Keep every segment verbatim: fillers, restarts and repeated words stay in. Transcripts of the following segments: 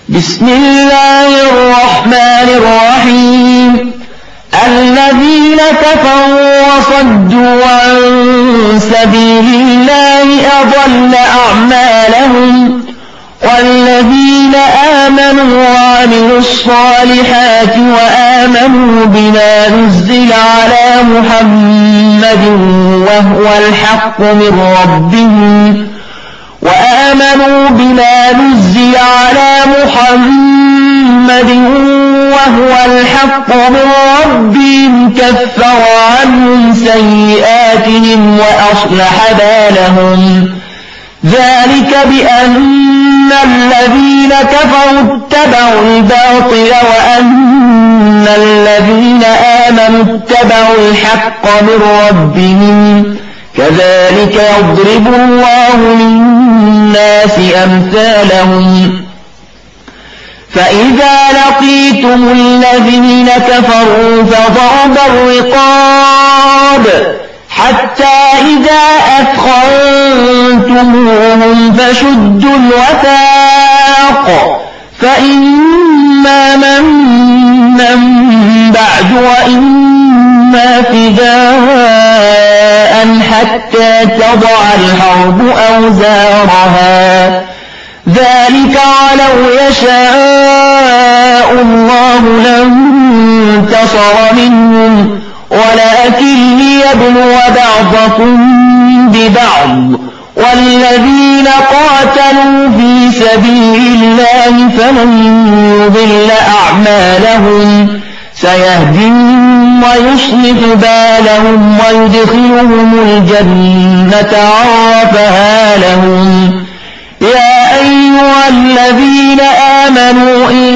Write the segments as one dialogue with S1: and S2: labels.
S1: بسم الله الرحمن الرحيم الذين كفروا وصدوا عن سبيل الله أضل أعمالهم والذين آمنوا وعملوا الصالحات وآمنوا بما نزل على محمد وهو الحق من ربهم وآمنوا بما نزل على محمد وهو الحق من ربهم كفر عنهم سيئاتهم وأصلح بالهم ذلك بأن الذين كفروا اتبعوا الباطل وأن الذين آمنوا اتبعوا الحق من ربهم كذلك يضرب الله للناس أمثالهم فإذا لقيتم الذين كفروا فضرب الرقاب حتى إذا أثخنتموهم فشدوا الوثاق فإما منا بعد وإما فداء حتى تضع الحرب أوزارها ذلك ولو يشاء الله لانتصر منهم ولكن ليبلو بعضكم ببعض والذين قاتلوا في سبيل الله فلن يضل أعمالهم سيهديهم ويصلح بالهم ويدخلهم الجنة عرفها لهم يا أيها الذين آمنوا إن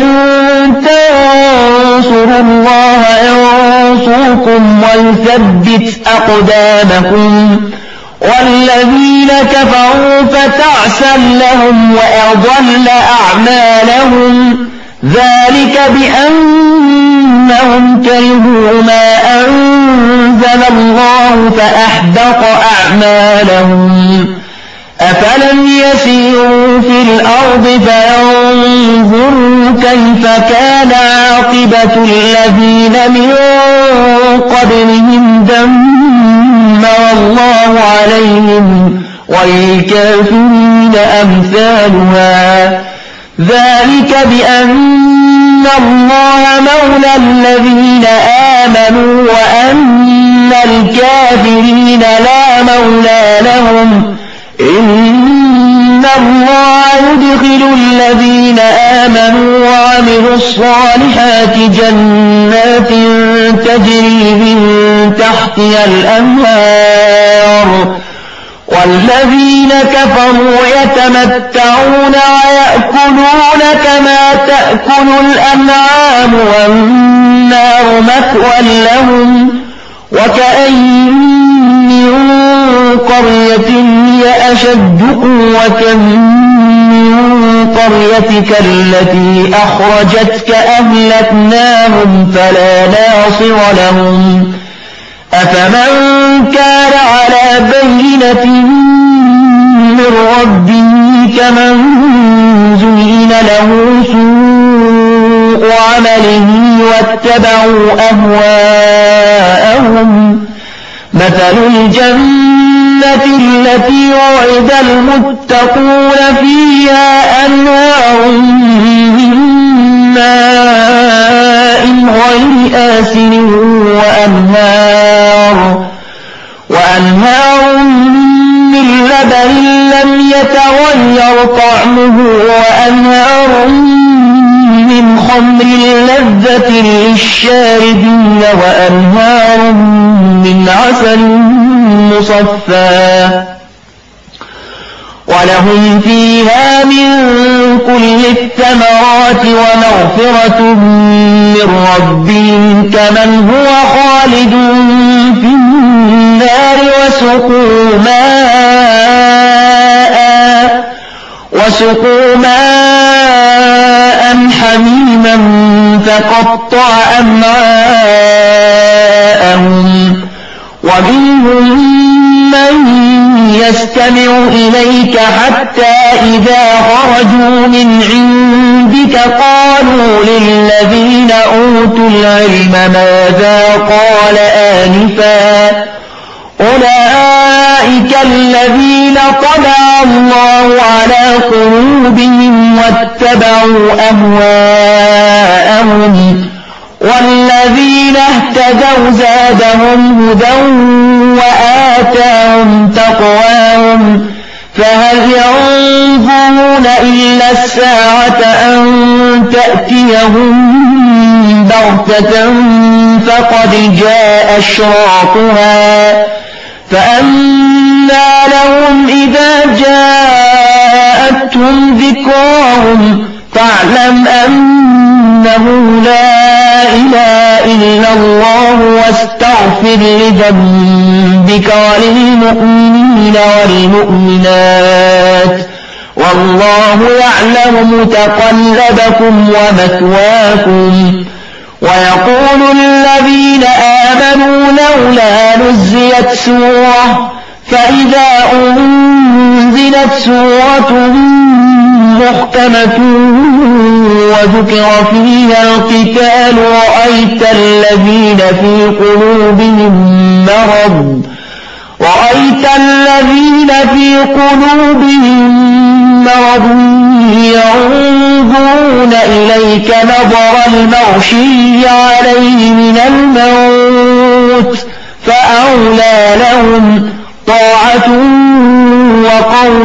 S1: تنصروا الله ينصركم ويثبت أقدامكم والذين كفروا فتعسا لهم وأضل أعمالهم ذلك بأنهم كرهوا ما أنزل الله فأحبط أعمالهم أفلم يسيروا في الأرض فينظروا كيف كان عاقبة الذين من قبلهم دمر الله عليهم وللكافرين أمثالها ذلك بأن الله مولى الذين آمنوا وأن الكافرين لا مولى لهم إن الله يدخل الذين آمنوا وعملوا الصالحات جنات تجري من تحتها الأنهار والذين كفروا يتمتعون ويأكلون كما تأكل الأنعام والنار مثوى لهم وكأين من قرية هي أشد قوة من قريتك التي أخرجتك أهلكناهم فلا ناصر لهم أفمن كان على بينة من ربه كمن زين له سوء عمله واتبعوا أهواءهم مثل الجنة التي وعد المتقون فيها أنهار من ماء غير آسن وأنهار وأنهار من لبن لم يتغير طعمه وأنهار من خمر لذة للشاربين وأنهار من عسل مصفى ولهم فيها من كل الثمرات ومغفرة من ربهم كمن هو خالد في النار وسقوا ماء وسقوا ماء حميما فقطع أمعاءهم ومنهم من يستمع إليك حتى إذا خرجوا من عندك أولئك قالوا للذين أوتوا العلم ماذا قال آنفا أولئك الذين طبع الله على قلوبهم واتبعوا أهواءهم والذين اهتدوا زادهم هدى وآتاهم تقواهم فهل ينظرون إلا الساعة أن تأتيهم بغتة فقد جاء أشراطها فأنى لهم إذا جاءتهم ذكراهم فاعلم أنه لا إله إلا الله واستغفر لذنبك وللمؤمنين والمؤمنات والله يعلم متقلبكم ومثواكم ويقول الذين آمنوا لولا نزلت سورة فإذا أنزلت سورة محكمة وذكر فيها القتال رأيت الذين في قلوبهم مرض رأيت الذين في قلوبهم مرض ينظرون إليك نظر المغشي عليه من الموت فأولى لهم طاعة وقول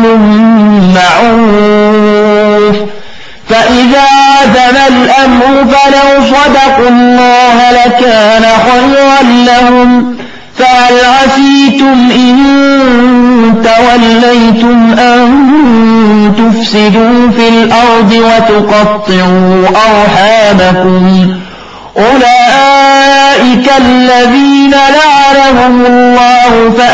S1: معروف فإذا عزم الأمر فلو صدقوا الله لكان خيرا لهم فهل عسيتم إن توليتم أن تفسدوا في الأرض وتقطعوا أرحامكم أولئك الذين لعنهم الله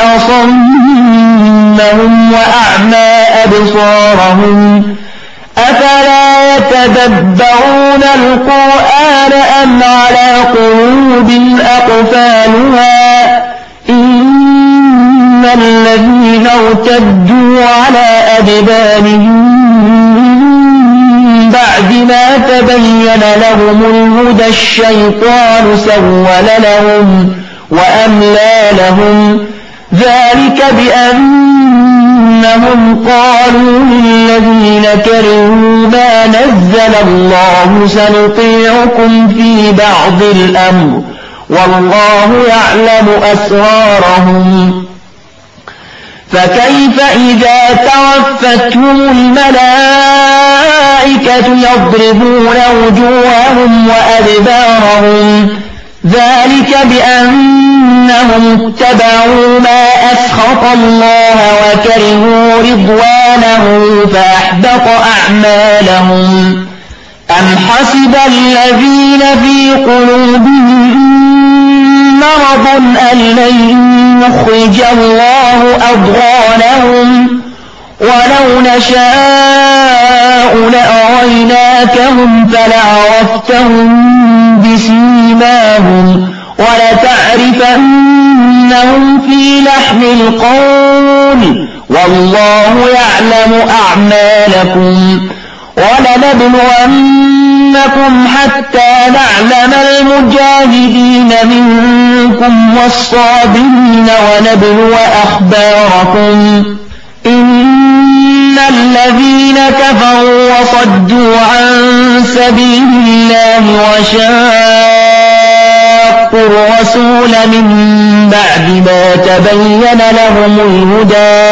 S1: فأصمهم وأعمى أبصارهم أفلا يتدبرون القرآن أم على قلوب أقفالها إن الذين ارتدوا على أدبارهم بعد ما تبين لهم الهدى الشيطان سول لهم وأملى لهم ذلك بأنهم قالوا للذين كرهوا ما نزل الله سنطيعكم في بعض الأمر والله يعلم أسرارهم فكيف إذا توفتهم الملائكة يضربون وجوههم وأدبارهم ذلك بأنهم اتبعوا ما أسخط الله وكرهوا رضوانه فأحبط أعمالهم أم حسب الذين في قلوبهم مرض أن لن يخرج الله أضغانهم ولو نشاء لأريناكهم فلعرفتهم بسيماهم ولتعرفنهم في لحن القول والله يعلم أعمالكم ولنبلونكم حتى نعلم المجاهدين منكم والصابرين ونبلو أخباركم إن الذين كفروا وصدوا عن سبيل الله وشاقوا الرسول من بعد ما تبين لهم الهدى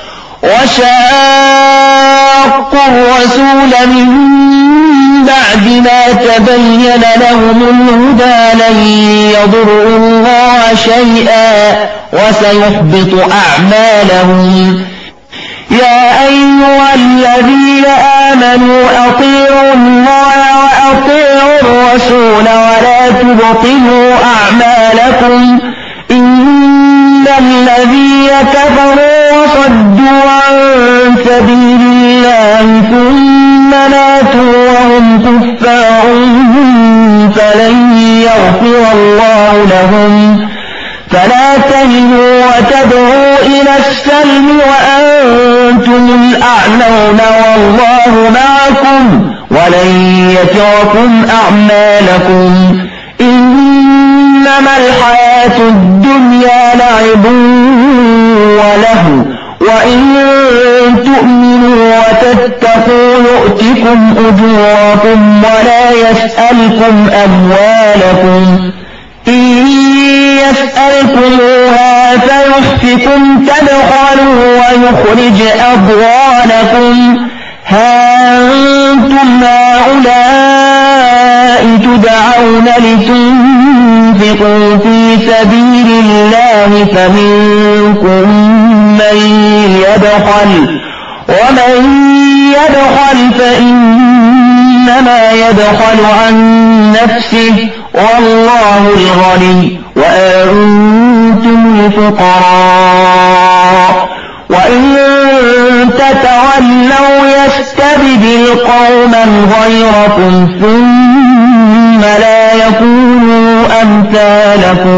S1: وشاقوا الرسول من بعد ما تبين لهم الهدى لن يضروا الله شيئا وسيحبط أعمالهم يا أيها الذين آمنوا أطيعوا الله وأطيعوا الرسول ولا تبطلوا أعمالكم إن الذين كفروا وصدوا عن سبيل الله ثم ماتوا وهم كفار فلن يغفر الله لهم فلا تهنوا وتدعوا إلى السلم وأنتم الأعلون والله معكم ولن يتركم أعمالكم إنما الحياة الدنيا لعب وله وإن تؤمنوا وتتقوا يؤتكم أجوركم ولا يسألكم أموالكم إن يسألكموها فيحفكم تبخلوا ويخرج أضغانكم ها أنتم هؤلاء تدعون لتنفقوا في سبيل الله فمنكم من يبخل ومن يبخل فإنما يبخل عن نفسه والله الغني وأنتم الفقراء وإن تتولوا يستبدل قوما غيركم ثم لا يكونوا أمثالكم